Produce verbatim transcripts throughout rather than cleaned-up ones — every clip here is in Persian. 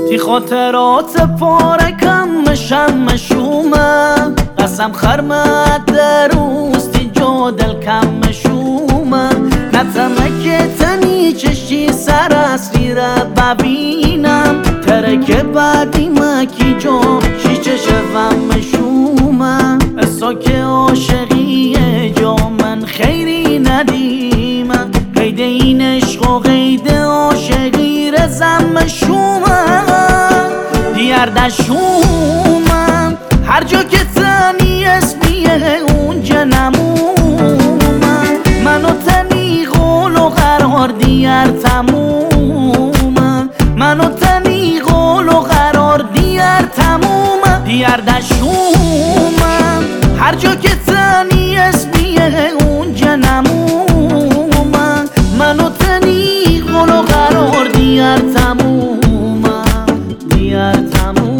تی خاطرات پارکم مشم مشومه قسم خرمت دروستی جو دل کم مشومه نتمه تنی چشی سر اصلی را ببینم ترک بعدی مکی جو شیچه شوم مشومه اسا که عاشقیه جو من خیری ندیمه قید این عشق و قید عاشقی رزم مشومه دیار دشومم هر جا که تنی اسمیه اونجا نمومم منو تنی قول و قرار دیار تمومم منو تنی قول و قرار دیار تمومم دیار دشومم هر جا که تنی اسمیه اونجا نمومم منو تنی قول و قرار دیار تمومم دیار تمومم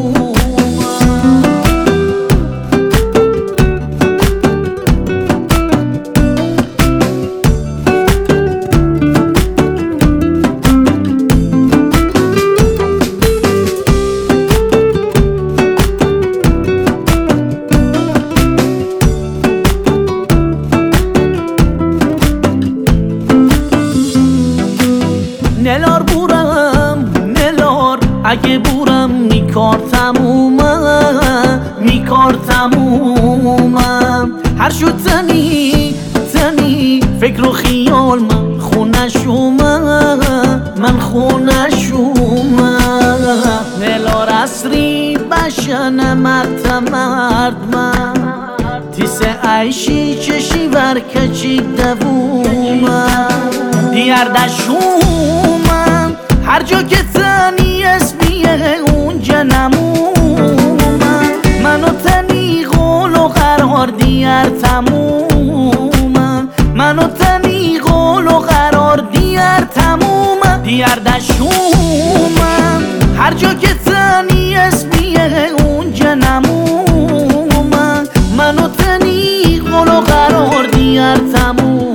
نلار بورم نلار اگه بورم میکار تمومم میکار تمومم هر شو تنی تنی فکر و خیال من خونه شومم من خونه شومم نلار اصری بشن مرد مرد من تیس عیشی چشی ورکچی دوومم دیار دشومم هر جا که تنی اسمیه اونجا نمومم منو تنی قول و قرار دیار تمومم منو تنی قول و قرار دیار تمومم دیار دشومم هر جا که تنی اسمیه اونجا نمومم منو تنی قول و قرار دیار تمومم